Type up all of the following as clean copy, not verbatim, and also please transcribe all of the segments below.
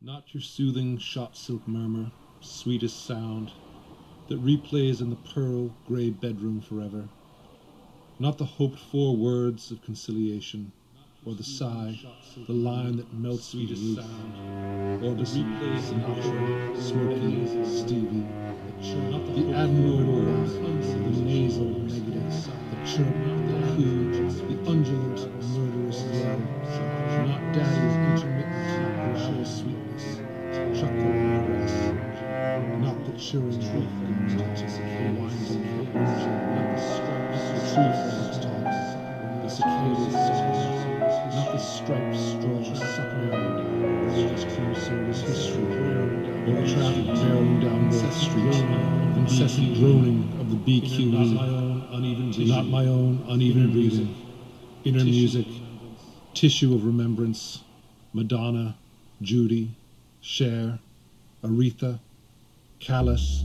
Not your soothing shot silk murmur, sweetest sound, that replays in the pearl grey bedroom forever. Not the hoped-for words of conciliation, or the sigh, the line that melts with youth, or the Sinatra, Smoky, Stevie, the adenoidal line, the nasal negative, the chirp, the coo, the undulant, murderous yell, not daddy's intermittent gravel sweetness, chuckle and caress, not the churring wolf and the winding, not the stripes, the tree frogs talk, the cicadas song, not the striped straw sucking around the ice cream soda's history, or the traffic barreling down North Street, incessant droning of the BQE, not my own uneven breathing, inner music, tissue of remembrance, Madonna, Judy, Cher, Aretha, Callas.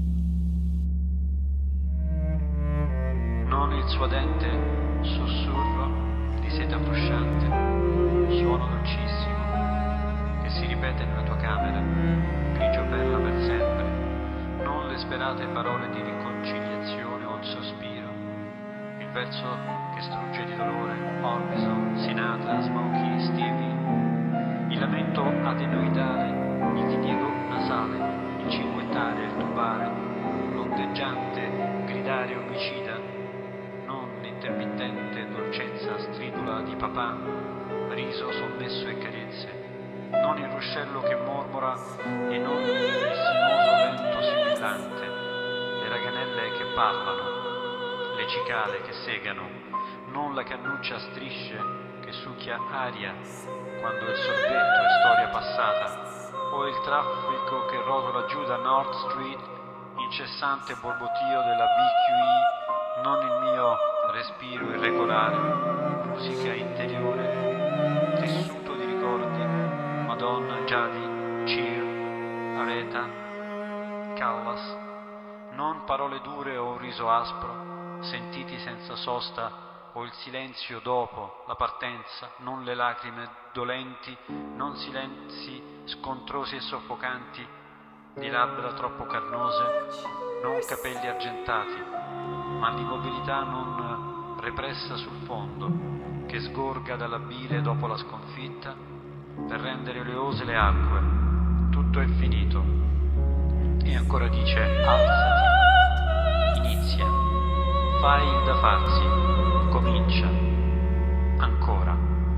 Non il suo dente sussurro di seta frusciante, suono dolcissimo che si ripete nella tua camera, grigio perla per sempre, non le sperate parole di riconciliazione o il sospiro, il verso che strugge di dolore, Orbison, Sinatra, Smokey, Stevie, il lamento adenoidale, il diniego nasale, il cinguettare, il tubare, l'ondeggiante gridare omicida, non l'intermittente dolcezza stridula di papà, riso sommesso e carezze, non il ruscello che mormora e non il sinuoso vento sibillante, le raganelle che parlano, le cicale che segano, non la cannuccia a strisce che succhia aria quando il sorbetto è storia passata, o il traffico che rotola giù da North Street, incessante borbotio della BQE, non il mio respiro irregolare, musica interiore, tessuto di ricordi, Madonna, Jadi, Cheer, Aretha, Callas, non parole dure o un riso aspro, sentiti senza sosta, o il silenzio dopo la partenza, non le lacrime dolenti, non silenzi scontrosi e soffocanti, di labbra troppo carnose, non capelli argentati, ma l'immobilità non repressa sul fondo, che sgorga dalla bile dopo la sconfitta, per rendere oleose le acque. Tutto è finito. E ancora dice: alzati, inizia, fai il da farsi, comincia, ancora.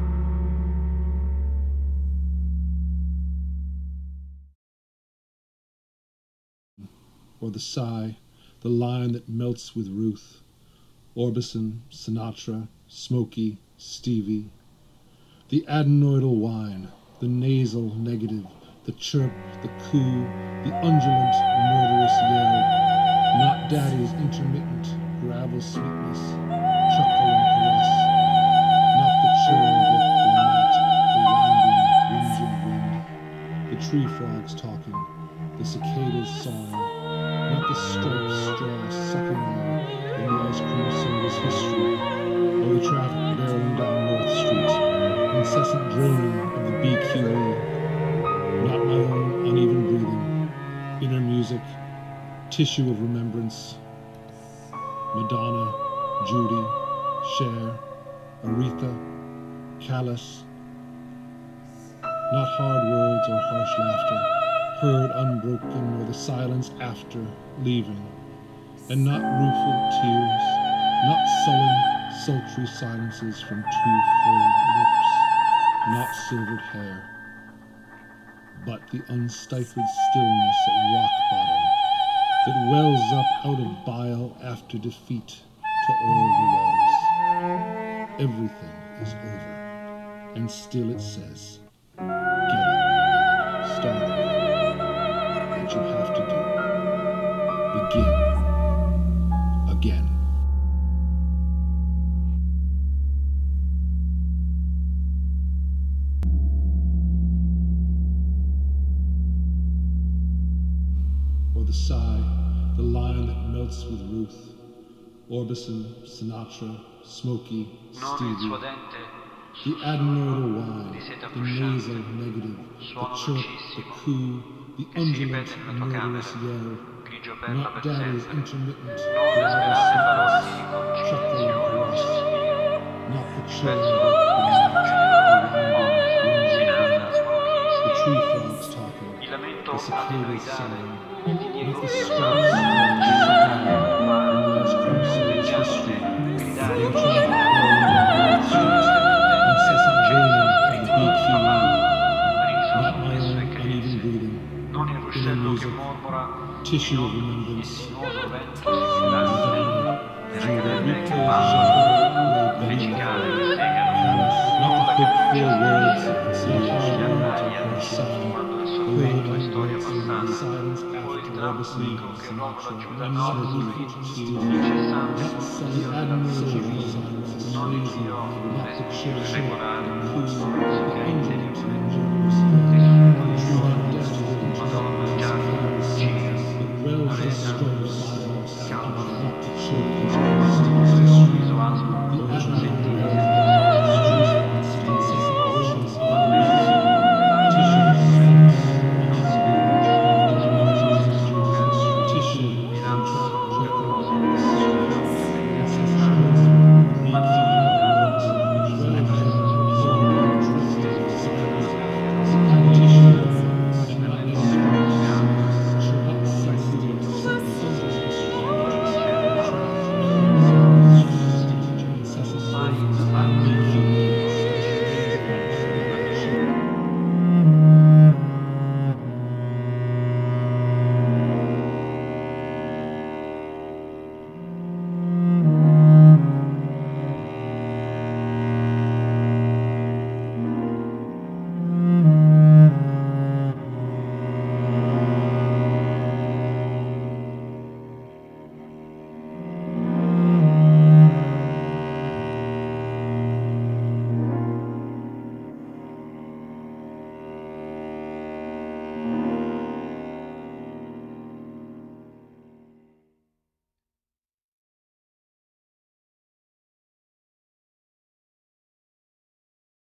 Or the sigh, the line that melts with Ruth, Orbison, Sinatra, Smoky, Stevie, the adenoidal whine, the nasal negative, the chirp, the coo, the undulant, murderous yell, not daddy's intermittent gravel sweetness, chuckle and caress, not the churring brook, the gnat, the winding, whinging wind, the tree frogs talking, the cicadas sawing, not the striped straw sucking on in the ice cream soda's history, or the traffic barreling down North Street, incessant droning of the BQE, not my own uneven breathing, inner music, tissue of remembrance, Madonna, Judy, Cher, Aretha, Callas, not hard words or harsh laughter, heard unbroken, nor the silence after leaving, and not rueful tears, not sullen, sultry silences from too full lips, not silvered hair, but the unstifled stillness at rock bottom that wells up out of bile after defeat to oil the waters. Everything is over, and still it says, get up, start over. What you have to do, begin again. Or the sigh, the line that melts with Ruth, Orbison, Sinatra, Smoky, Non il Stevie, suo dente the adenoidal Y, di sete the nasal affuscante, negative, the suono chirp, the dolcissimo, coo, the che si undulant, ripete nella tua murderous camera, yell, grigio perla not per daddy's sempre, intermittent, non le gravel sperate parole sentence, di chuckle and conciliazione o di caress, sospiro, not the il chilling pezzo book, the che sta march, facendo the winding, Holmes, whimsy Sinatra, wind, the Smokey, tree Stevie, frogs talking, il lamento the cicadas adenoidale, singing, il diniego not the filosale, stripes of the il signal, battaglio and globale, Welsh Crusoe's ondeggiante history, gridare and di traffic cima, burned on North la Street, intermittente incessant accesa, booming of the ritmo BQ, papale, riso not my sommesso e own uneven carezze, breathing, non il inner ruscello che music, mormora tissue in of ogni remembrance, sinuoso vento sibillasse, Madonna, nella Judah, cadente che Rico, bambola, Jacques, le Ray cicale che Benjamin, segano, not the l'onda che hoped-for annuncia words svenire, of conciliation, si abbaglia or the sigh, quando il the sorbetto è long storia waltzing passata, silence o il after trampo Orbison, unico che rotola giù Sinatra, dal nord Smokey, sul Stevie, incessante not the scintillio della adenoidal musica, Y, the non il nasal, mio not the respiro chirp, irregolare, the coo,